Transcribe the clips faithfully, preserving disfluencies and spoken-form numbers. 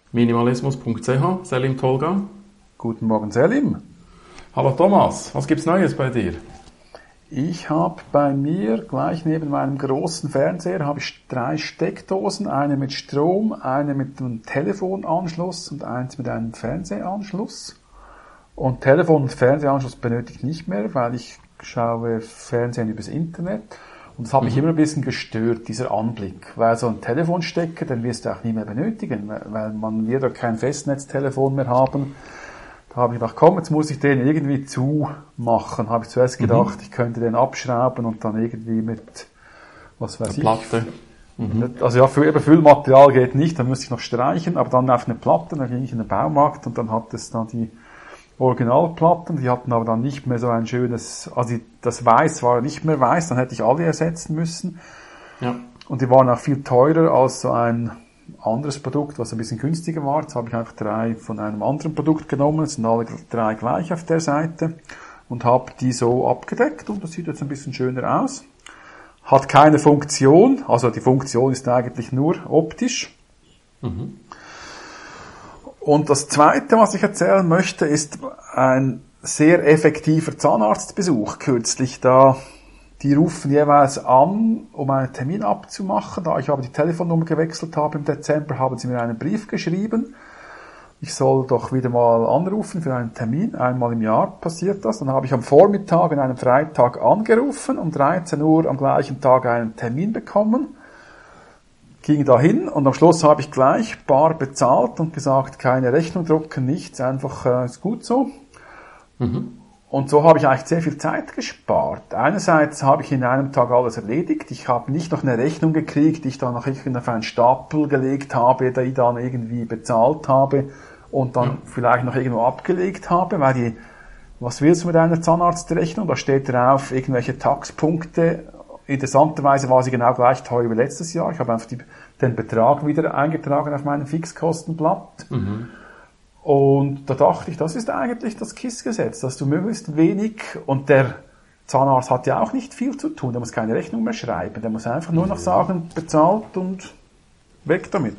minimalismus punkt c h, Selim Tolga. Guten Morgen, Selim. Hallo Thomas, was gibt's Neues bei dir? Ich habe bei mir gleich neben meinem großen Fernseher habe ich drei Steckdosen, eine mit Strom, eine mit einem Telefonanschluss und eins mit einem Fernsehanschluss. Und Telefon- und Fernsehanschluss benötige ich nicht mehr, weil ich schaue Fernsehen übers Internet. Und das hat mich mhm. immer ein bisschen gestört, dieser Anblick. Weil so ein Telefonstecker, den wirst du auch nie mehr benötigen, weil man wird ja kein Festnetztelefon mehr haben. Da habe ich gedacht, komm, jetzt muss ich den irgendwie zumachen. Habe ich zuerst gedacht, mhm. ich könnte den abschrauben und dann irgendwie mit, was weiß eine ich. Platte. Mhm. Also ja, für eben Füllmaterial geht nicht, dann müsste ich noch streichen, aber dann auf eine Platte, dann ging ich in den Baumarkt und dann hat es dann die Originalplatten, die hatten aber dann nicht mehr so ein schönes, also das Weiß war nicht mehr weiß, dann hätte ich alle ersetzen müssen. Ja. Und die waren auch viel teurer als so ein anderes Produkt, was ein bisschen günstiger war. Jetzt habe ich einfach drei von einem anderen Produkt genommen, es sind alle drei gleich auf der Seite und habe die so abgedeckt und das sieht jetzt ein bisschen schöner aus. Hat keine Funktion, also die Funktion ist eigentlich nur optisch. Mhm. Und das Zweite, was ich erzählen möchte, ist ein sehr effektiver Zahnarztbesuch kürzlich. Da die rufen jeweils an, um einen Termin abzumachen. Da ich aber die Telefonnummer gewechselt habe im Dezember, haben sie mir einen Brief geschrieben. Ich soll doch wieder mal anrufen für einen Termin. Einmal im Jahr passiert das. Dann habe ich am Vormittag an einem Freitag angerufen, um dreizehn Uhr am gleichen Tag einen Termin bekommen. Ging dahin und am Schluss habe ich gleich bar bezahlt und gesagt, keine Rechnung drucken, nichts, einfach äh, ist gut so. Mhm. Und so habe ich eigentlich sehr viel Zeit gespart. Einerseits habe ich in einem Tag alles erledigt. Ich habe nicht noch eine Rechnung gekriegt, die ich dann noch auf einen Stapel gelegt habe, die ich dann irgendwie bezahlt habe und dann ja. vielleicht noch irgendwo abgelegt habe, weil die, was willst du mit einer Zahnarztrechnung? Da steht drauf irgendwelche Taxpunkte. Interessanterweise war sie genau gleich teuer wie letztes Jahr. Ich habe einfach die, den Betrag wieder eingetragen auf meinem Fixkostenblatt. Mhm. Und da dachte ich, das ist eigentlich das K I S-Gesetz, dass du möglichst wenig, und der Zahnarzt hat ja auch nicht viel zu tun, der muss keine Rechnung mehr schreiben, der muss einfach nur noch sagen, bezahlt und weg damit.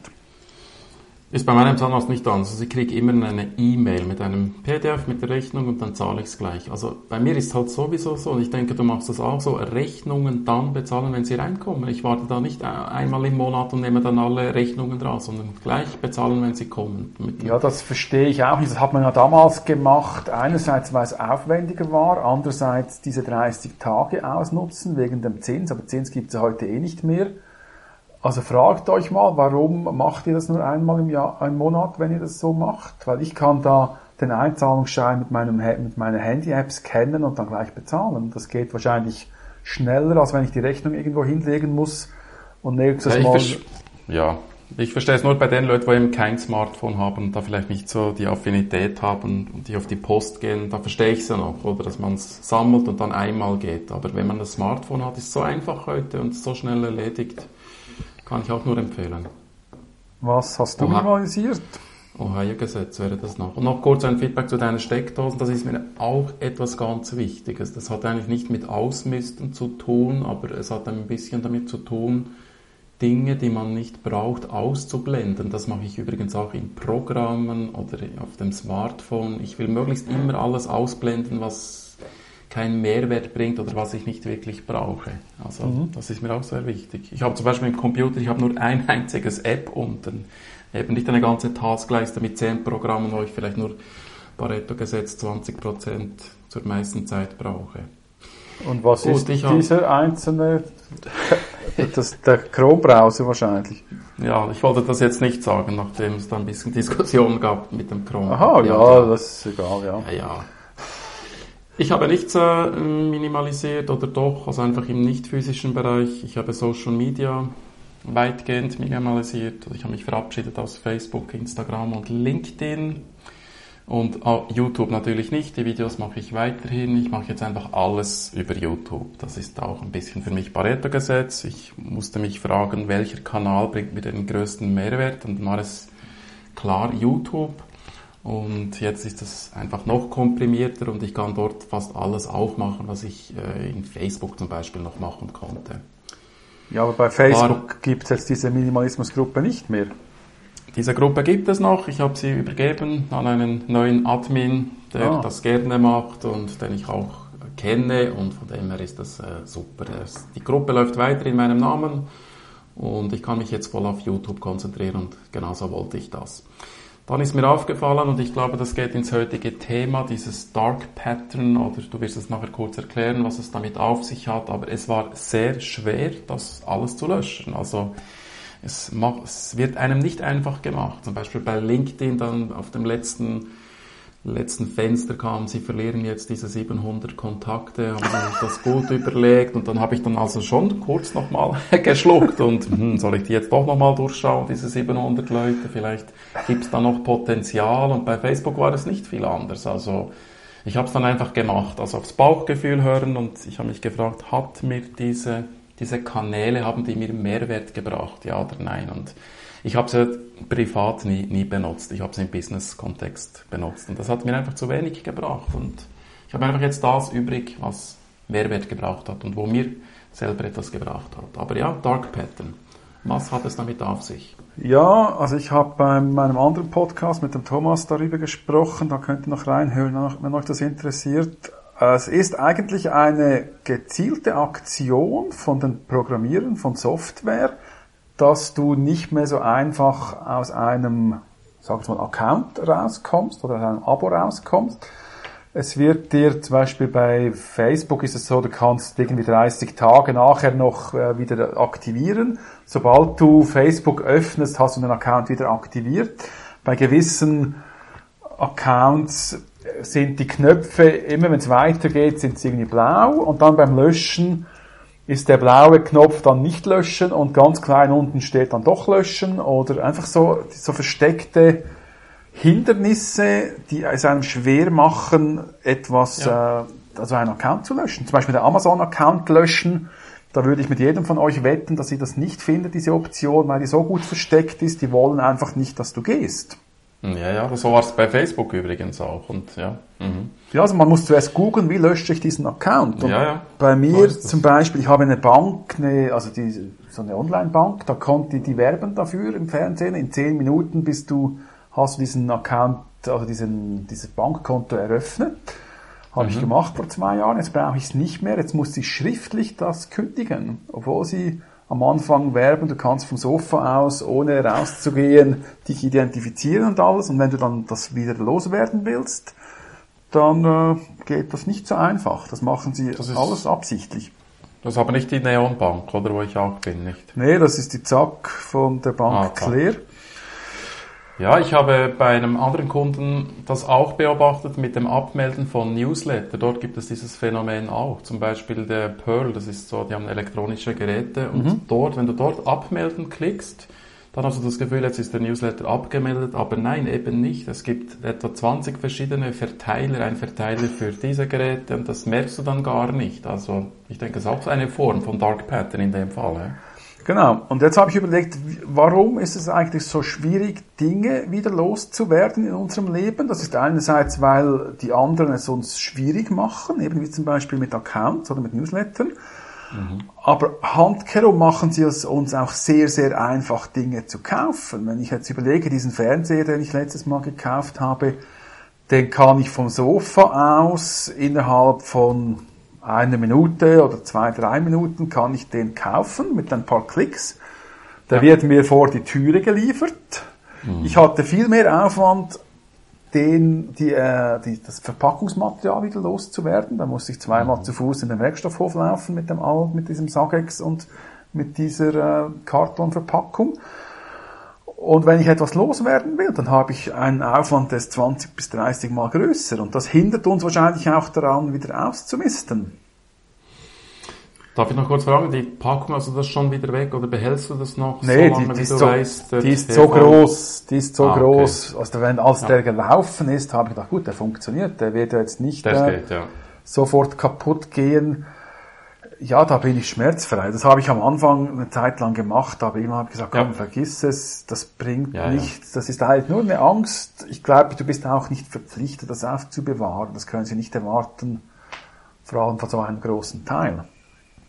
Ist bei meinem Zahnarzt nicht anders. Also ich kriege immer eine E-Mail mit einem P D F mit der Rechnung und dann zahle ich es gleich. Also bei mir ist es halt sowieso so, und ich denke, du machst das auch so, Rechnungen dann bezahlen, wenn sie reinkommen. Ich warte da nicht einmal im Monat und nehme dann alle Rechnungen raus, sondern gleich bezahlen, wenn sie kommen. Ja, das verstehe ich auch nicht. Das hat man ja damals gemacht, einerseits, weil es aufwendiger war, andererseits diese dreißig Tage ausnutzen wegen dem Zins, aber Zins gibt es ja heute eh nicht mehr. Also fragt euch mal, warum macht ihr das nur einmal im Jahr, im Monat, wenn ihr das so macht? Weil ich kann da den Einzahlungsschein mit meinem, mit meiner Handy-App scannen und dann gleich bezahlen. Das geht wahrscheinlich schneller, als wenn ich die Rechnung irgendwo hinlegen muss und nächstes ja, ich Mal... Vers- ja, ich verstehe es nur bei den Leuten, die eben kein Smartphone haben und da vielleicht nicht so die Affinität haben und die auf die Post gehen, da verstehe ich es ja noch, oder dass man es sammelt und dann einmal geht. Aber wenn man das Smartphone hat, ist es so einfach heute und so schnell erledigt. Kann ich auch nur empfehlen. Was hast du minimalisiert? Ohio-Gesetz wäre das noch. Und noch kurz ein Feedback zu deinen Steckdosen. Das ist mir auch etwas ganz Wichtiges. Das hat eigentlich nicht mit Ausmisten zu tun, aber es hat ein bisschen damit zu tun, Dinge, die man nicht braucht, auszublenden. Das mache ich übrigens auch in Programmen oder auf dem Smartphone. Ich will möglichst immer alles ausblenden, was keinen Mehrwert bringt oder was ich nicht wirklich brauche. Also mhm. das ist mir auch sehr wichtig. Ich habe zum Beispiel im Computer, ich habe nur ein einziges App unten. Eben nicht eine ganze Taskleiste mit zehn Programmen, wo ich vielleicht nur Pareto-Gesetz zwanzig Prozent zur meisten Zeit brauche. Und was Gut, ist dieser hab... einzelne, das, der Chrome-Browser wahrscheinlich? Ja, ich wollte das jetzt nicht sagen, nachdem es da ein bisschen Diskussion gab mit dem Chrome. Aha, ja, ja, das ist egal, ja. Ja, ja. Ich habe nichts äh, minimalisiert oder doch, also einfach im nicht physischen Bereich. Ich habe Social Media weitgehend minimalisiert. Also ich habe mich verabschiedet aus Facebook, Instagram und LinkedIn. Und oh, YouTube natürlich nicht. Die Videos mache ich weiterhin. Ich mache jetzt einfach alles über YouTube. Das ist auch ein bisschen für mich Pareto-Gesetz. Ich musste mich fragen, welcher Kanal bringt mir den größten Mehrwert? Und dann war es klar YouTube. Und jetzt ist das einfach noch komprimierter und ich kann dort fast alles auch machen, was ich äh, in Facebook zum Beispiel noch machen konnte. Ja, aber bei Facebook gibt es jetzt diese Minimalismusgruppe nicht mehr. diese Gruppe gibt es noch. Ich habe sie übergeben an einen neuen Admin, der ah. das gerne macht und den ich auch kenne, und von dem her ist das äh, super. Die Gruppe läuft weiter in meinem Namen und ich kann mich jetzt voll auf YouTube konzentrieren, und genauso wollte ich das. Dann ist mir aufgefallen, und ich glaube, das geht ins heutige Thema, dieses Dark Pattern, oder du wirst es nachher kurz erklären, was es damit auf sich hat, aber es war sehr schwer, das alles zu löschen. Also es, macht, es wird einem nicht einfach gemacht. Zum Beispiel bei LinkedIn dann auf dem letzten letzten Fenster kam, sie verlieren jetzt diese siebenhundert Kontakte, haben sich das gut überlegt, und dann habe ich dann also schon kurz nochmal geschluckt und hm, soll ich die jetzt doch nochmal durchschauen, diese siebenhundert Leute, vielleicht gibt es da noch Potenzial, und bei Facebook war es nicht viel anders. Also ich habe es dann einfach gemacht, also aufs Bauchgefühl hören, und ich habe mich gefragt, hat mir diese, diese Kanäle, haben die mir Mehrwert gebracht, ja oder nein? Und ich habe sie privat nie, nie benutzt. Ich habe sie im Business-Kontext benutzt. Und das hat mir einfach zu wenig gebracht. Und ich habe einfach jetzt das übrig, was Mehrwert gebraucht hat und wo mir selber etwas gebracht hat. Aber ja, Dark Pattern. Was hat es damit auf sich? Ja, also ich habe bei meinem anderen Podcast mit dem Thomas darüber gesprochen. Da könnt ihr noch reinhören, wenn euch das interessiert. Es ist eigentlich eine gezielte Aktion von den Programmierern von Software, dass du nicht mehr so einfach aus einem, sag ich mal, Account rauskommst oder aus einem Abo rauskommst. Es wird dir zum Beispiel bei Facebook ist es so, du kannst irgendwie dreißig Tage nachher noch äh, wieder aktivieren. Sobald du Facebook öffnest, hast du den Account wieder aktiviert. Bei gewissen Accounts sind die Knöpfe, immer wenn es weitergeht, sind sie irgendwie blau, und dann beim Löschen ist der blaue Knopf dann nicht löschen, und ganz klein unten steht dann doch löschen, oder einfach so, so versteckte Hindernisse, die es einem schwer machen, etwas, ja. äh, also einen Account zu löschen. Zum Beispiel den Amazon-Account löschen. Da würde ich mit jedem von euch wetten, dass ihr das nicht findet, diese Option, weil die so gut versteckt ist, die wollen einfach nicht, dass du gehst. Ja, ja, so war es bei Facebook übrigens auch, und ja. Mhm. Ja, also man muss zuerst googeln, wie lösche ich diesen Account. Und ja, ja. Bei mir zum Beispiel, ich habe eine Bank, eine, also die, so eine Online-Bank, da konnte die werben dafür im Fernsehen. In zehn Minuten bist du, hast du diesen Account, also diesen, dieses Bankkonto eröffnet. Habe mhm. ich gemacht vor zwei Jahren, jetzt brauche ich es nicht mehr, jetzt muss ich schriftlich das kündigen, obwohl sie am Anfang werben, du kannst vom Sofa aus, ohne rauszugehen, dich identifizieren und alles, und wenn du dann das wieder loswerden willst, dann äh, geht das nicht so einfach. Das machen sie das alles absichtlich. Das ist aber nicht die Neonbank, oder, wo ich auch bin, nicht? Nee, das ist die Zack von der Bank ah, Claire. Ja, ich habe bei einem anderen Kunden das auch beobachtet mit dem Abmelden von Newsletter. Dort gibt es dieses Phänomen auch. Zum Beispiel der Pearl, das ist so, die haben elektronische Geräte, und mhm. dort, wenn du dort abmelden klickst, dann hast du das Gefühl, jetzt ist der Newsletter abgemeldet, aber nein, eben nicht. Es gibt etwa zwanzig verschiedene Verteiler, ein Verteiler für diese Geräte, und das merkst du dann gar nicht. Also ich denke, das ist auch eine Form von Dark Pattern in dem Fall. Ja. Genau. Und jetzt habe ich überlegt, warum ist es eigentlich so schwierig, Dinge wieder loszuwerden in unserem Leben? Das ist einerseits, weil die anderen es uns schwierig machen, eben wie zum Beispiel mit Accounts oder mit Newslettern. Mhm. Aber handkehrum machen sie es uns auch sehr, sehr einfach, Dinge zu kaufen. Wenn ich jetzt überlege, diesen Fernseher, den ich letztes Mal gekauft habe, den kann ich vom Sofa aus innerhalb von eine Minute oder zwei, drei Minuten kann ich den kaufen mit ein paar Klicks. Der ja. wird mir vor die Türe geliefert. Mhm. Ich hatte viel mehr Aufwand, den, die, äh, die, das Verpackungsmaterial wieder loszuwerden. Da musste ich zweimal mhm. zu Fuß in den Werkstoffhof laufen mit dem All, mit diesem Sagex und mit dieser äh, Kartonverpackung. Und wenn ich etwas loswerden will, dann habe ich einen Aufwand, der ist zwanzig bis dreißig Mal größer. Und das hindert uns wahrscheinlich auch daran, wieder auszumisten. Darf ich noch kurz fragen, die Packung, also das schon wieder weg, oder behältst du das noch nee, so lange, die, die wie ist du so, weißt? Die ist so groß, die ist so ah, groß. Okay. Also wenn, als ja. der gelaufen ist, habe ich gedacht, gut, der funktioniert, der wird ja jetzt nicht äh, geht, ja. sofort kaputt gehen. Ja, da bin ich schmerzfrei. Das habe ich am Anfang eine Zeit lang gemacht, aber immer habe ich gesagt, komm, ja. vergiss es, das bringt ja, nichts. Ja. Das ist halt nur eine Angst. Ich glaube, du bist auch nicht verpflichtet, das aufzubewahren. Das können sie nicht erwarten, vor allem von so einem großen Teil.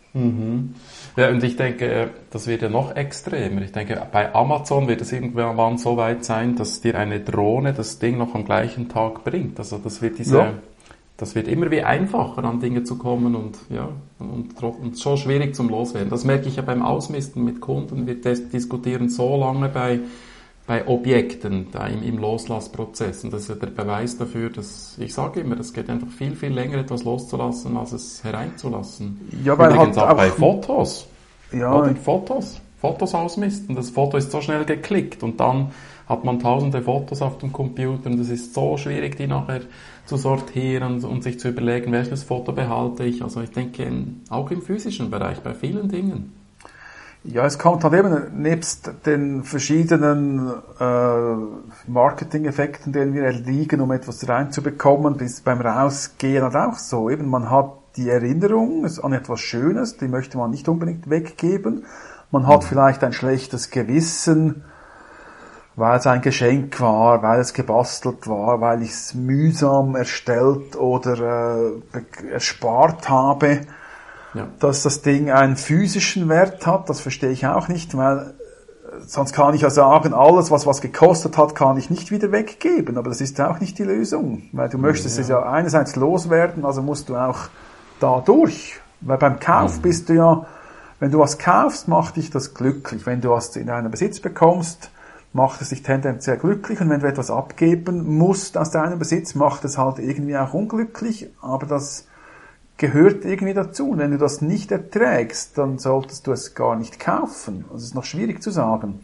Mhm. Ja, und ich denke, das wird ja noch extremer. Ich denke, bei Amazon wird es irgendwann so weit sein, dass dir eine Drohne das Ding noch am gleichen Tag bringt. Also das wird diese, ja. das wird immer wie einfacher, an Dinge zu kommen und ja, und, und so schwierig zum Loswerden. Das merke ich ja beim Ausmisten mit Kunden. Wir diskutieren so lange bei bei Objekten da im, im Loslassprozess. Und das ist ja der Beweis dafür, dass, ich sage immer, es geht einfach viel, viel länger, etwas loszulassen, als es hereinzulassen. Ja, weil übrigens halt auch auch bei Fotos. Ja. Oder Fotos. Fotos ausmisten. Das Foto ist so schnell geklickt und dann hat man tausende Fotos auf dem Computer und es ist so schwierig, die nachher zu sortieren und sich zu überlegen, welches Foto behalte ich. Also ich denke, auch im physischen Bereich, bei vielen Dingen. Ja, es kommt halt eben, nebst den verschiedenen äh, Marketing-Effekten, denen wir erliegen, um etwas reinzubekommen, bis beim Rausgehen halt auch so. Eben, man hat die Erinnerung an etwas Schönes, die möchte man nicht unbedingt weggeben. Man hat vielleicht ein schlechtes Gewissen, weil es ein Geschenk war, weil es gebastelt war, weil ich es mühsam erstellt oder äh, erspart habe. Ja. Dass das Ding einen physischen Wert hat, das verstehe ich auch nicht, weil sonst kann ich ja sagen, alles, was was gekostet hat, kann ich nicht wieder weggeben, aber das ist ja auch nicht die Lösung, weil du möchtest ja. es ja einerseits loswerden, also musst du auch da durch, weil beim Kauf mhm. bist du ja, wenn du was kaufst, macht dich das glücklich, wenn du was in deinen Besitz bekommst, macht es dich tendenziell glücklich und wenn du etwas abgeben musst aus deinem Besitz, macht es halt irgendwie auch unglücklich, aber das gehört irgendwie dazu. Und wenn du das nicht erträgst, dann solltest du es gar nicht kaufen. Das ist noch schwierig zu sagen.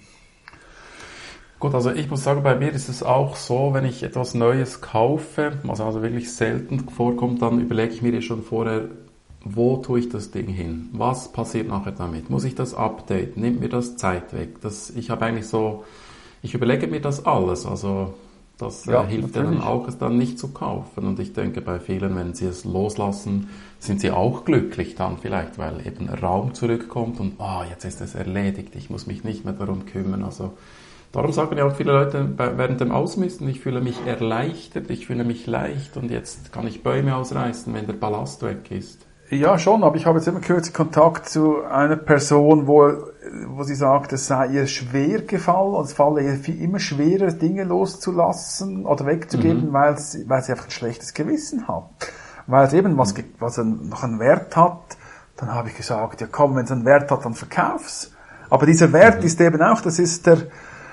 Gut, also ich muss sagen, bei mir ist es auch so, wenn ich etwas Neues kaufe, was also wirklich selten vorkommt, dann überlege ich mir schon vorher, wo tue ich das Ding hin? Was passiert nachher damit? Muss ich das updaten? Nimmt mir das Zeit weg? Das, ich habe eigentlich so, ich überlege mir das alles, also das ja, äh, hilft ja dann auch, es dann nicht zu kaufen. Und ich denke, bei vielen, wenn sie es loslassen, sind sie auch glücklich dann vielleicht, weil eben Raum zurückkommt und ah, oh, jetzt ist es erledigt, ich muss mich nicht mehr darum kümmern. Also darum sagen ja auch viele Leute bei, während dem Ausmisten, ich fühle mich erleichtert, ich fühle mich leicht und jetzt kann ich Bäume ausreißen, wenn der Ballast weg ist. Ja, schon, aber ich habe jetzt immer kürzlich Kontakt zu einer Person, wo, wo sie sagt, es sei ihr schwer gefallen, also es falle ihr viel, immer schwerer, Dinge loszulassen oder wegzugeben, mhm. weil sie, weil sie einfach ein schlechtes Gewissen hat. Weil es eben was, was ein, noch einen Wert hat, dann habe ich gesagt, ja komm, wenn es einen Wert hat, dann verkauf's. Aber dieser Wert mhm. ist eben auch, das ist der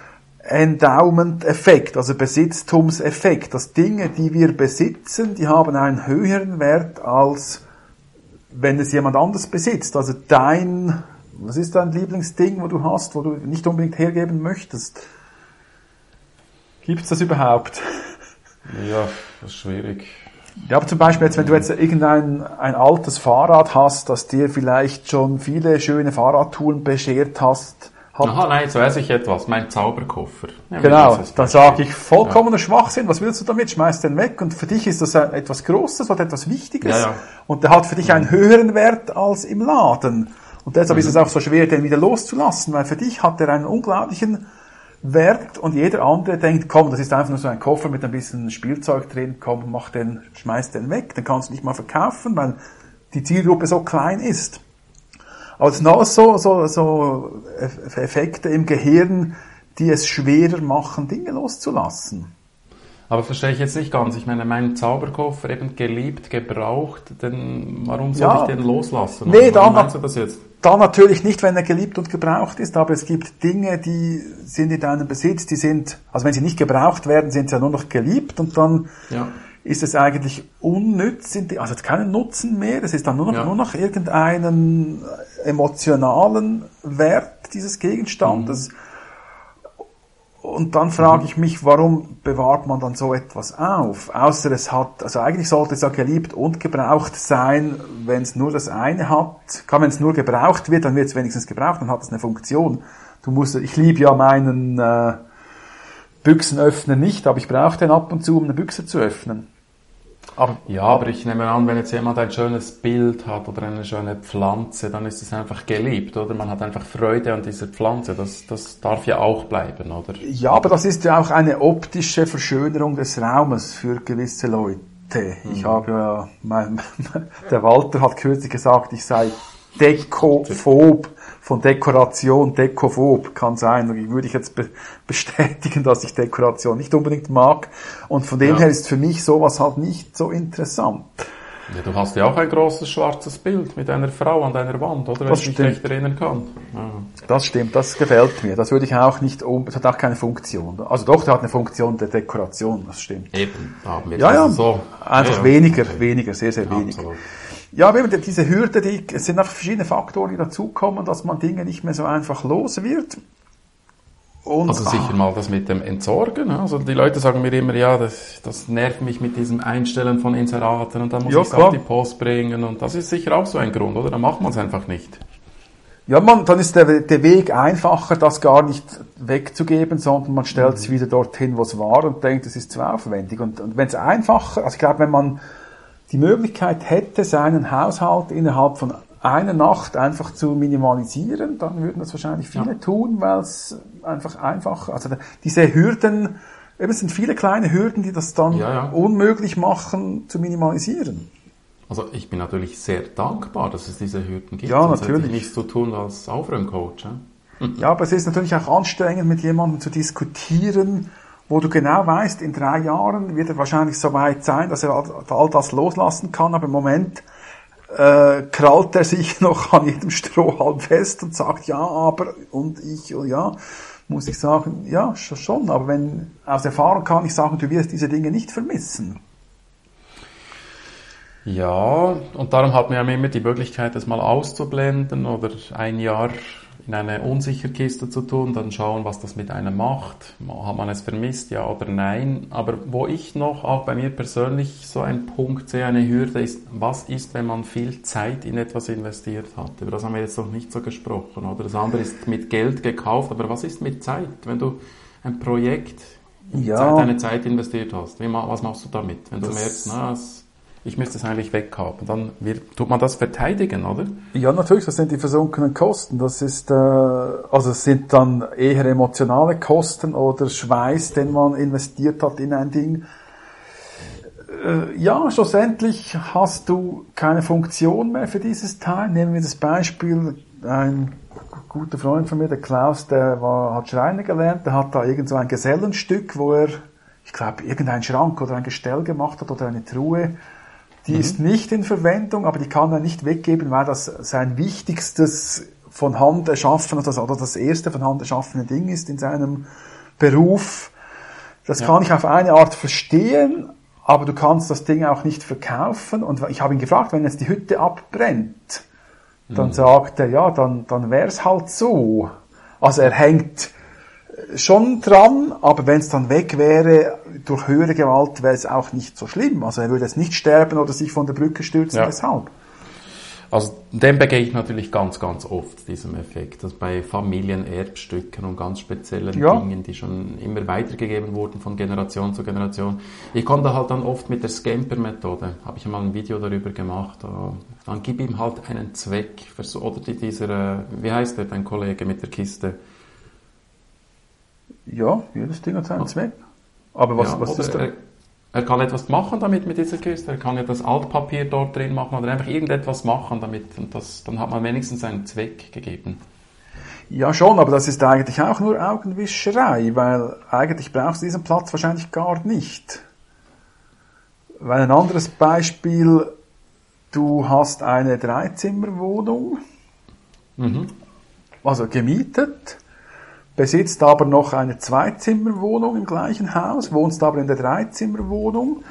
Endowment-Effekt, also Besitztumseffekt, dass Dinge, die wir besitzen, die haben einen höheren Wert als wenn es jemand anders besitzt, also dein, was ist dein Lieblingsding, wo du hast, wo du nicht unbedingt hergeben möchtest? Gibt's das überhaupt? Ja, das ist schwierig. Ja, aber zum Beispiel jetzt, wenn du jetzt irgendein ein altes Fahrrad hast, das dir vielleicht schon viele schöne Fahrradtouren beschert hast, hat. Aha, nein, jetzt weiß ich etwas, mein Zauberkoffer. Ja, genau, dann sage ich, vollkommener ja. Schwachsinn, was willst du damit? Schmeiß den weg. Und für dich ist das etwas Großes oder etwas Wichtiges. Ja, ja. Und der hat für dich einen höheren Wert als im Laden. Und deshalb mhm. ist es auch so schwer, den wieder loszulassen, weil für dich hat er einen unglaublichen Wert und jeder andere denkt, komm, das ist einfach nur so ein Koffer mit ein bisschen Spielzeug drin, komm, mach den, schmeiß den weg, den kannst du nicht mal verkaufen, weil die Zielgruppe so klein ist. Aber es sind alles so, so, so Effekte im Gehirn, die es schwerer machen, Dinge loszulassen. Aber verstehe ich jetzt nicht ganz. Ich meine, mein Zauberkoffer eben geliebt, gebraucht, denn warum soll ja. ich den loslassen? Nee, dann, meinst du das jetzt? Dann natürlich nicht, wenn er geliebt und gebraucht ist, aber es gibt Dinge, die sind in deinem Besitz, die sind, also wenn sie nicht gebraucht werden, sind sie ja nur noch geliebt und dann ja. ist es eigentlich unnütz, also hat keinen Nutzen mehr, es ist dann nur noch, ja. nur noch irgendeinen emotionalen Wert dieses Gegenstandes. Mhm. Und dann frage ich mich, warum bewahrt man dann so etwas auf? Außer es hat, also eigentlich sollte es ja geliebt und gebraucht sein, wenn es nur das eine hat. Kann, wenn es nur gebraucht wird, dann wird es wenigstens gebraucht, dann hat es eine Funktion. Du musst, ich liebe ja meinen äh, Büchsenöffner nicht, aber ich brauche den ab und zu, um eine Büchse zu öffnen. Aber, ja, aber ich nehme an, wenn jetzt jemand ein schönes Bild hat oder eine schöne Pflanze, dann ist es einfach geliebt, oder? Man hat einfach Freude an dieser Pflanze. Das, das darf ja auch bleiben, oder? Ja, aber das ist ja auch eine optische Verschönerung des Raumes für gewisse Leute. Mhm. Ich habe ja, mein, der Walter hat kürzlich gesagt, ich sei dekophob, von Dekoration, dekophob kann sein. Würde ich jetzt be- bestätigen, dass ich Dekoration nicht unbedingt mag. Und von dem Ja. her ist für mich sowas halt nicht so interessant. Ja, du hast ja auch ein großes schwarzes Bild mit einer Frau an deiner Wand, oder? Wenn Das ich mich stimmt. recht erinnern kann. Ja. Das stimmt, das gefällt mir. Das würde ich auch nicht um, das hat auch keine Funktion. Also doch, der hat eine Funktion der Dekoration, das stimmt. Eben, da haben wir Ja, ja, also so. einfach ja, ja. weniger, Okay. weniger, sehr, sehr wenig. Absolut. Ja, aber eben diese Hürde, die, es sind einfach verschiedene Faktoren, die dazukommen, dass man Dinge nicht mehr so einfach los wird. Und, Also sicher mal das mit dem Entsorgen. Also die Leute sagen mir immer, ja, das, das nervt mich mit diesem Einstellen von Inseraten und dann muss Ja, ich es klar. auf die Post bringen und das ist sicher auch so ein Grund, oder? Dann macht man es einfach nicht. ja, man, dann ist der, der Weg einfacher, das gar nicht wegzugeben, sondern man stellt es wieder dorthin, wo es war und denkt, es ist zu aufwendig. Und, und wenn es einfacher, also ich glaube, wenn man die Möglichkeit hätte, seinen Haushalt innerhalb von einer Nacht einfach zu minimalisieren, dann würden das wahrscheinlich viele Ja. tun, weil es einfach einfach, also diese Hürden, eben es sind viele kleine Hürden, die das dann Ja, ja. unmöglich machen, zu minimalisieren. Also ich bin natürlich sehr dankbar, dass es diese Hürden gibt. Ja, Sonst natürlich. hätte ich nichts zu tun als Aufräumcoach. Ja? Ja, aber es ist natürlich auch anstrengend, mit jemandem zu diskutieren, wo du genau weißt, in drei Jahren wird er wahrscheinlich so weit sein, dass er all all das loslassen kann, aber im Moment äh, krallt er sich noch an jedem Strohhalm fest und sagt, ja, aber, und ich, und ja, muss ich sagen, ja, schon, aber wenn, aus Erfahrung kann ich sagen, du wirst diese Dinge nicht vermissen. Ja, und darum hat man ja immer die Möglichkeit, das mal auszublenden oder ein Jahr in eine Unsicherkiste zu tun, dann schauen, was das mit einem macht. Hat man es vermisst, ja oder nein? Aber wo ich noch, auch bei mir persönlich, so einen Punkt sehe, eine Hürde ist, was ist, wenn man viel Zeit in etwas investiert hat? Über das haben wir jetzt noch nicht so gesprochen, oder? Das andere ist mit Geld gekauft, aber was ist mit Zeit? Wenn du ein Projekt, Ja. Zeit, deine Zeit investiert hast, wie, ma- was machst du damit? Wenn du Das- merkst, na, es, ich müsste es eigentlich weghaben, dann wird, tut man das verteidigen, oder? Ja, natürlich, das sind die versunkenen Kosten. Das ist, äh, also es sind dann eher emotionale Kosten oder Schweiß, den man investiert hat in ein Ding. Äh, ja, schlussendlich hast du keine Funktion mehr für dieses Teil. Nehmen wir das Beispiel, ein guter Freund von mir, der Klaus, der war, hat Schreiner gelernt, der hat da irgend so ein Gesellenstück, wo er, ich glaube, irgendeinen Schrank oder ein Gestell gemacht hat oder eine Truhe. Die ist nicht in Verwendung, aber die kann er nicht weggeben, weil das sein wichtigstes von Hand erschaffenes oder das erste von Hand erschaffene Ding ist in seinem Beruf. Das Ja. kann ich auf eine Art verstehen, aber du kannst das Ding auch nicht verkaufen. Und ich habe ihn gefragt, wenn jetzt die Hütte abbrennt, dann Mhm. sagt er, ja, dann, dann wär's halt so. Also er hängt schon dran, aber wenn es dann weg wäre, durch höhere Gewalt, wäre es auch nicht so schlimm. Also er würde jetzt nicht sterben oder sich von der Brücke stürzen, Ja. deshalb. Also dem begegne ich natürlich ganz, ganz oft, diesem Effekt, dass bei Familienerbstücken und ganz speziellen Ja. Dingen, die schon immer weitergegeben wurden von Generation zu Generation. Ich komme da halt dann oft mit der Scamper-Methode, habe ich einmal ein Video darüber gemacht, dann gib ihm halt einen Zweck, für so- oder die, dieser, äh, wie heißt der, dein Kollege mit der Kiste? Ja, jedes Ding hat seinen Zweck. Aber was, Ja, was oder ist da? er, er kann etwas machen damit mit dieser Kiste, er kann ja das Altpapier dort drin machen oder einfach irgendetwas machen damit und das, dann hat man wenigstens einen Zweck gegeben. Ja, schon, aber das ist eigentlich auch nur Augenwischerei, weil eigentlich brauchst du diesen Platz wahrscheinlich gar nicht. Weil ein anderes Beispiel, du hast eine Dreizimmerwohnung, Mhm. also gemietet, besitzt aber noch eine Zweizimmerwohnung im gleichen Haus, wohnst aber in der Dreizimmerwohnung,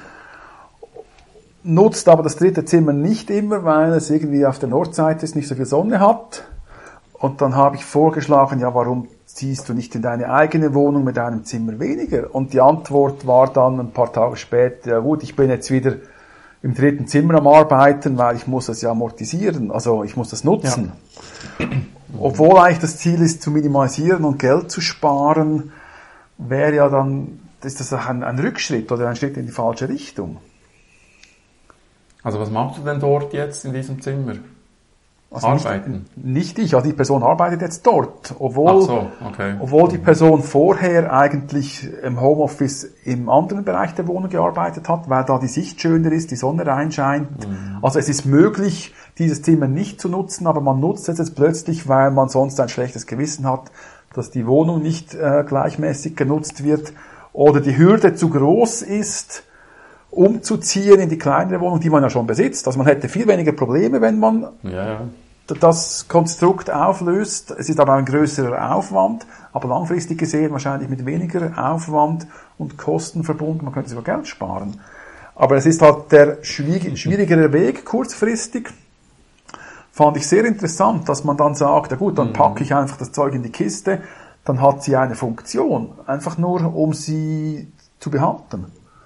nutzt aber das dritte Zimmer nicht immer, weil es irgendwie auf der Nordseite ist, nicht so viel Sonne hat. Und dann habe ich vorgeschlagen, ja, warum ziehst du nicht in deine eigene Wohnung mit einem Zimmer weniger? Und die Antwort war dann ein paar Tage später, ja gut, ich bin jetzt wieder im dritten Zimmer am Arbeiten, weil ich muss das ja amortisieren, also ich muss das nutzen. Ja. Obwohl eigentlich das Ziel ist, zu minimalisieren und Geld zu sparen, wäre ja dann, ist das ein, ein Rückschritt oder ein Schritt in die falsche Richtung. Also was machst du denn dort jetzt in diesem Zimmer? Also arbeiten? Nicht, nicht ich, also die Person arbeitet jetzt dort, obwohl, Ach so, okay. obwohl die Person vorher eigentlich im Homeoffice im anderen Bereich der Wohnung gearbeitet hat, weil da die Sicht schöner ist, die Sonne reinscheint. Mhm. Also es ist möglich, dieses Zimmer nicht zu nutzen, aber man nutzt es jetzt plötzlich, weil man sonst ein schlechtes Gewissen hat, dass die Wohnung nicht äh, gleichmäßig genutzt wird oder die Hürde zu groß ist, umzuziehen in die kleinere Wohnung, die man ja schon besitzt. Also man hätte viel weniger Probleme, wenn man ja, ja. das Konstrukt auflöst. Es ist aber ein größerer Aufwand, aber langfristig gesehen wahrscheinlich mit weniger Aufwand und Kosten verbunden. Man könnte sogar Geld sparen. Aber es ist halt der schwierigere Weg kurzfristig. Fand ich sehr interessant, dass man dann sagt, na gut, dann packe ich einfach das Zeug in die Kiste, dann hat sie eine Funktion. Einfach nur, um sie zu behalten.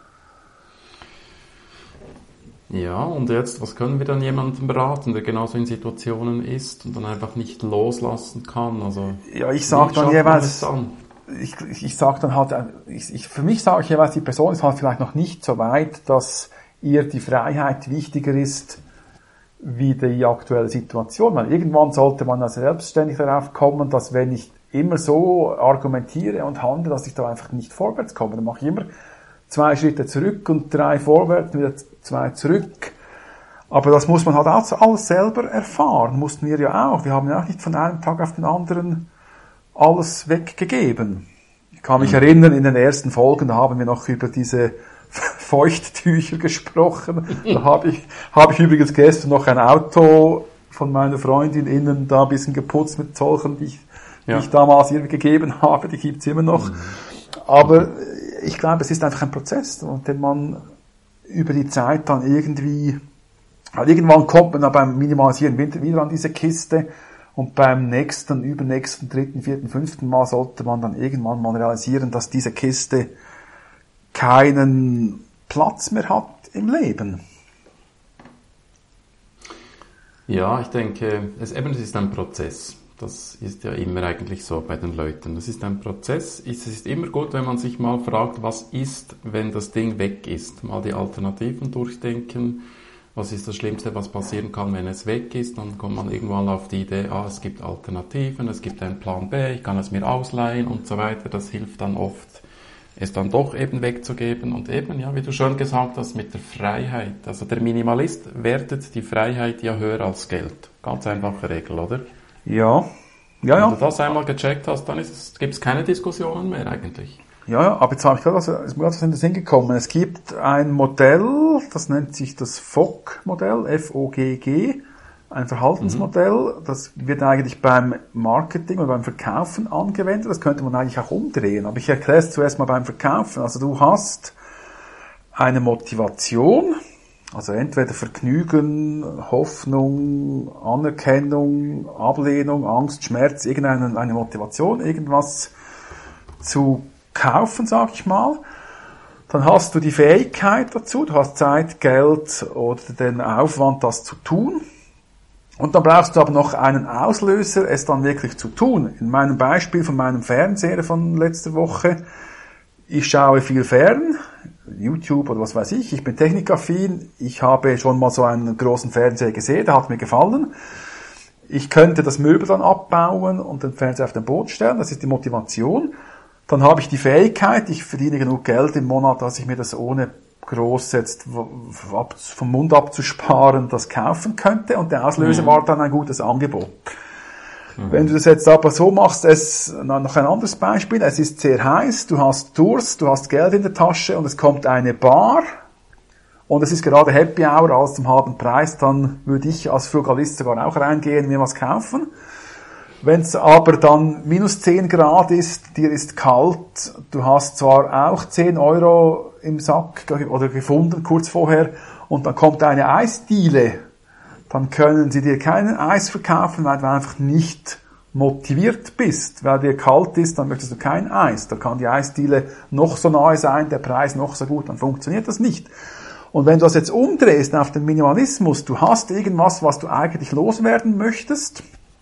Ja, und jetzt, was können wir dann jemandem beraten, der genauso in Situationen ist und dann einfach nicht loslassen kann? Also, ja, ich sage dann jeweils, ich, ich, ich sage dann halt, ich, ich, für mich sage ich jeweils, die Person ist halt vielleicht noch nicht so weit, dass ihr die Freiheit wichtiger ist wie die aktuelle Situation. Weil irgendwann sollte man also selbstständig darauf kommen, dass wenn ich immer so argumentiere und handle, dass ich da einfach nicht vorwärts komme. Dann mache ich immer zwei Schritte zurück und drei vorwärts, wieder zwei zurück. Aber das muss man halt auch alles selber erfahren. Mussten wir ja auch. Wir haben ja auch nicht von einem Tag auf den anderen alles weggegeben. Ich kann mich mhm. erinnern, in den ersten Folgen, da haben wir noch über diese Feuchttücher gesprochen. Da habe ich, habe ich übrigens gestern noch ein Auto von meiner Freundin innen da ein bisschen geputzt mit solchen, die ich, ja. die ich damals ihr gegeben habe. Die gibt's immer noch. Mhm. Aber ich glaube, es ist einfach ein Prozess, den man über die Zeit dann irgendwie, also irgendwann kommt man dann beim Minimalisieren wieder an diese Kiste und beim nächsten, übernächsten, dritten, vierten, fünften Mal sollte man dann irgendwann mal realisieren, dass diese Kiste keinen Platz mehr hat im Leben. Ja, ich denke, es, eben, es ist ein Prozess. Das ist ja immer eigentlich so bei den Leuten. Das ist ein Prozess. Es ist immer gut, wenn man sich mal fragt, was ist, wenn das Ding weg ist. Mal die Alternativen durchdenken. Was ist das Schlimmste, was passieren kann, wenn es weg ist? Dann kommt man irgendwann auf die Idee, ah, es gibt Alternativen, es gibt einen Plan B, ich kann es mir ausleihen und so weiter. Das hilft dann oft, es dann doch eben wegzugeben. Und eben, ja, wie du schon gesagt hast, mit der Freiheit. Also der Minimalist wertet die Freiheit ja höher als Geld. Ganz einfache Regel, oder? Ja, ja, ja. Wenn du das einmal gecheckt hast, dann gibt es keine Diskussionen mehr eigentlich. Ja, ja, aber jetzt habe ich gerade was, ist mir gerade was in den Sinn gekommen. Es gibt ein Modell, das nennt sich das F O G-Modell, F O G G, ein Verhaltensmodell. Mhm. Das wird eigentlich beim Marketing oder beim Verkaufen angewendet. Das könnte man eigentlich auch umdrehen. Aber ich erkläre es zuerst mal beim Verkaufen. Also du hast eine Motivation, also entweder Vergnügen, Hoffnung, Anerkennung, Ablehnung, Angst, Schmerz, irgendeine eine Motivation, irgendwas zu kaufen, sag ich mal. Dann hast du die Fähigkeit dazu, du hast Zeit, Geld oder den Aufwand, das zu tun. Und dann brauchst du aber noch einen Auslöser, es dann wirklich zu tun. In meinem Beispiel von meinem Fernseher von letzter Woche, ich schaue viel fern, YouTube oder was weiß ich, ich bin technikaffin, ich habe schon mal so einen großen Fernseher gesehen, der hat mir gefallen. Ich könnte das Möbel dann abbauen und den Fernseher auf den Boden stellen, das ist die Motivation. Dann habe ich die Fähigkeit, ich verdiene genug Geld im Monat, dass ich mir das ohne groß jetzt vom Mund abzusparen, das kaufen könnte. Und der Auslöser mhm. war dann ein gutes Angebot. Mhm. Wenn du das jetzt aber so machst, es, noch ein anderes Beispiel, es ist sehr heiß, du hast Durst, du hast Geld in der Tasche und es kommt eine Bar und es ist gerade Happy Hour, alles zum halben Preis, dann würde ich als Frugalist sogar auch reingehen, mir was kaufen. Wenn es aber dann minus zehn Grad ist, dir ist kalt, du hast zwar auch zehn Euro im Sack oder gefunden kurz vorher und dann kommt eine Eisdiele, dann können sie dir keinen Eis verkaufen, weil du einfach nicht motiviert bist. Weil dir kalt ist, dann möchtest du kein Eis. Da kann die Eisdiele noch so nahe sein, der Preis noch so gut, dann funktioniert das nicht. Und wenn du das jetzt umdrehst auf den Minimalismus, du hast irgendwas, was du eigentlich loswerden möchtest,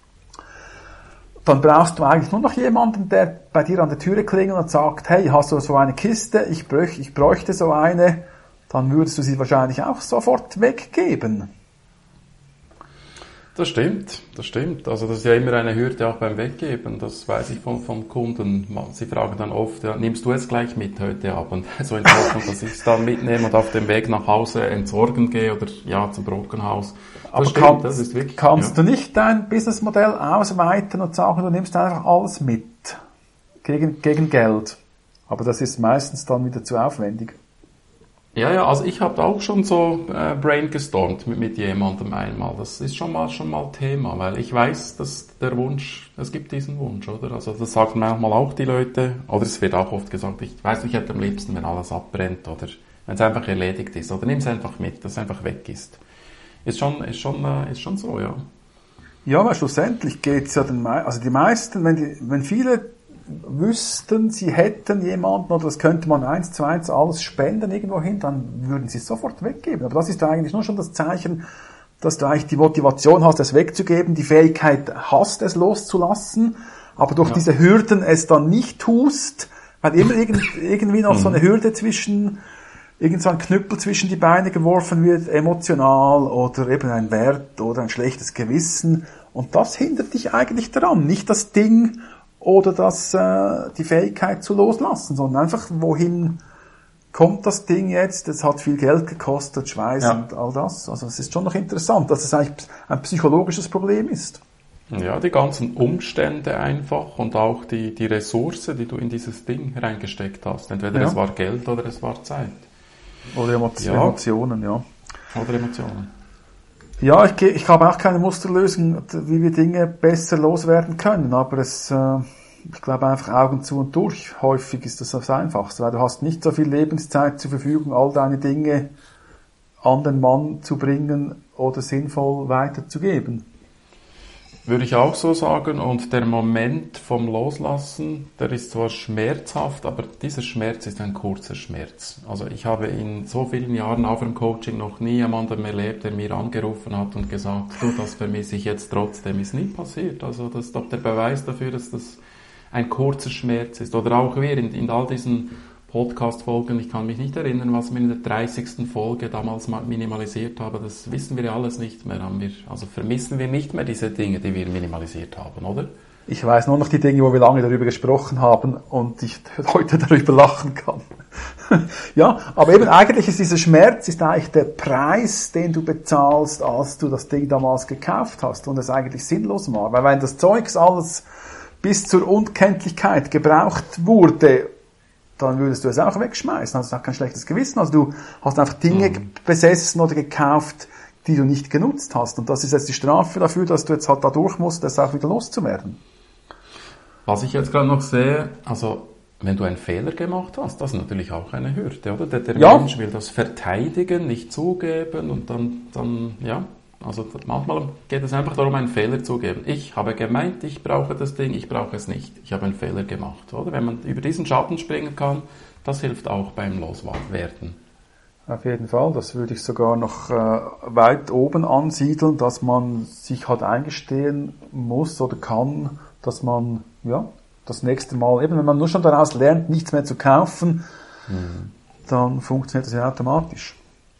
dann brauchst du eigentlich nur noch jemanden, der bei dir an der Türe klingelt und sagt, hey, hast du so eine Kiste, ich, bräuch, ich bräuchte so eine, dann würdest du sie wahrscheinlich auch sofort weggeben. Das stimmt, das stimmt. Also das ist ja immer eine Hürde auch beim Weggeben. Das weiß ich von, von Kunden. Sie fragen dann oft, ja, nimmst du es gleich mit heute Abend? So in der Hoffnung, dass ich es dann mitnehme und auf dem Weg nach Hause entsorgen gehe oder ja zum Brockenhaus. Das Aber stimmt, kann, das ist wirklich, kannst ja. du nicht dein Businessmodell ausweiten und sagen, du nimmst einfach alles mit gegen, gegen Geld? Aber das ist meistens dann wieder zu aufwendig. Ja, ja, also ich habe auch schon so äh, brainstormt mit, mit jemandem einmal. Das ist schon mal schon mal Thema, weil ich weiß, dass der Wunsch, es gibt diesen Wunsch, oder? Also das sagen manchmal auch die Leute, oder es wird auch oft gesagt, ich weiß nicht, ich hätte am liebsten, wenn alles abbrennt oder wenn es einfach erledigt ist, oder nimm es einfach mit, dass es einfach weg ist. Ist schon, ist schon, äh, ist schon so, ja. Ja, aber schlussendlich geht's ja den mei- also die meisten, wenn die, wenn viele wüssten, sie hätten jemanden oder das könnte man eins zu eins alles spenden irgendwo hin, dann würden sie es sofort weggeben. Aber das ist eigentlich nur schon das Zeichen, dass du eigentlich die Motivation hast, es wegzugeben, die Fähigkeit hast, es loszulassen, aber durch ja. diese Hürden es dann nicht tust, weil immer irgend, irgendwie noch so eine Hürde zwischen, irgend so ein Knüppel zwischen die Beine geworfen wird, emotional oder eben ein Wert oder ein schlechtes Gewissen. Und das hindert dich eigentlich daran, nicht das Ding oder das, äh, die Fähigkeit zu loslassen, sondern einfach, wohin kommt das Ding jetzt? Es hat viel Geld gekostet, Schweiß ja. und all das. Also es ist schon noch interessant, dass es eigentlich ein psychologisches Problem ist. Ja, die ganzen Umstände einfach und auch die, die Ressource, die du in dieses Ding reingesteckt hast. Entweder ja. es war Geld oder es war Zeit. Oder Emotionen, ja. Emotionen, ja. Oder Emotionen. Ja, ich, ich habe auch keine Musterlösung, wie wir Dinge besser loswerden können, aber es, äh, ich glaube einfach Augen zu und durch. Häufig ist das das Einfachste, weil du hast nicht so viel Lebenszeit zur Verfügung, all deine Dinge an den Mann zu bringen oder sinnvoll weiterzugeben. Würde ich auch so sagen, und der Moment vom Loslassen, der ist zwar schmerzhaft, aber dieser Schmerz ist ein kurzer Schmerz. Also ich habe in so vielen Jahren auf dem Coaching noch nie jemanden erlebt, der mir angerufen hat und gesagt, du, das vermisse ich jetzt trotzdem, ist nie passiert. Also das ist doch der Beweis dafür, dass das ein kurzer Schmerz ist. Oder auch wir in, in all diesen Podcast-Folgen, ich kann mich nicht erinnern, was wir in der dreißigsten Folge damals mal minimalisiert haben, das wissen wir ja alles nicht mehr. Haben wir, also vermissen wir nicht mehr diese Dinge, die wir minimalisiert haben, oder? Ich weiß nur noch die Dinge, wo wir lange darüber gesprochen haben und ich heute darüber lachen kann. Ja, aber eben eigentlich ist dieser Schmerz ist eigentlich der Preis, den du bezahlst, als du das Ding damals gekauft hast und es eigentlich sinnlos war. Weil wenn das Zeugs alles bis zur Unkenntlichkeit gebraucht wurde, dann würdest du es auch wegschmeißen. Also, du hast auch kein schlechtes Gewissen. Also, du hast einfach Dinge mhm. besessen oder gekauft, die du nicht genutzt hast. Und das ist jetzt die Strafe dafür, dass du jetzt halt da durch musst, das auch wieder loszuwerden. Was ich jetzt gerade noch sehe, also, wenn du einen Fehler gemacht hast, das ist natürlich auch eine Hürde, oder? Der, der ja. Mensch will das verteidigen, nicht zugeben und dann, dann, ja. Also manchmal geht es einfach darum, einen Fehler zu geben. Ich habe gemeint, ich brauche das Ding, ich brauche es nicht. Ich habe einen Fehler gemacht. Oder? Wenn man über diesen Schatten springen kann, das hilft auch beim Loswerden. Auf jeden Fall. Das würde ich sogar noch äh, weit oben ansiedeln, dass man sich halt eingestehen muss oder kann, dass man ja das nächste Mal, eben wenn man nur schon daraus lernt, nichts mehr zu kaufen, mhm. dann funktioniert das ja automatisch.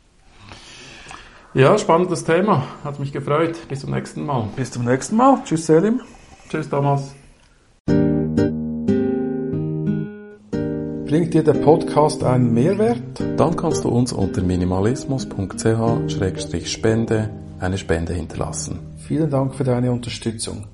Ja, spannendes Thema. Hat mich gefreut. Bis zum nächsten Mal. Bis zum nächsten Mal. Tschüss, Selim. Tschüss, Thomas. Bringt dir der Podcast einen Mehrwert? Dann kannst du uns unter minimalismus punkt c h Schrägstrich Spende eine Spende hinterlassen. Vielen Dank für deine Unterstützung.